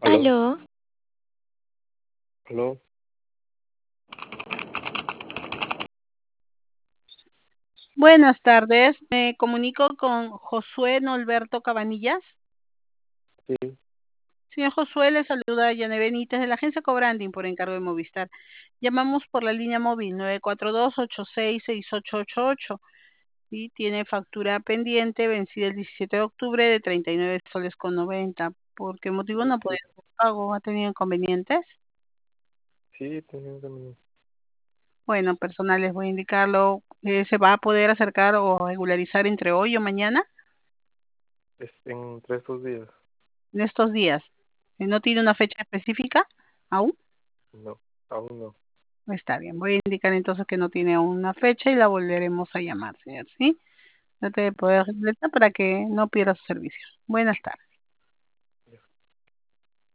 Aló, Aló, aló, Buenas tardes, me comunico con Josué Norberto Cabanillas. sí, Señor Josué, le saluda Yane Benítez de la agencia Cobranding por encargo de Movistar. Llamamos por la línea móvil 942-866888 y tiene factura pendiente vencida el 17 de octubre de 39 soles con 90. ¿Por qué motivo no sí, podía hacer pago? ¿Ha tenido inconvenientes? sí, tenía también. Bueno, personal, les voy a indicarlo. ¿Se va a poder acercar o regularizar entre hoy o mañana? Entre estos días. En estos días. ¿No tiene una fecha específica aún? No, aún no. Está bien, voy a indicar entonces que no tiene aún una fecha y la volveremos a llamar, señor, ¿sí? Trate de poder completar para que no pierda su servicio. Buenas tardes.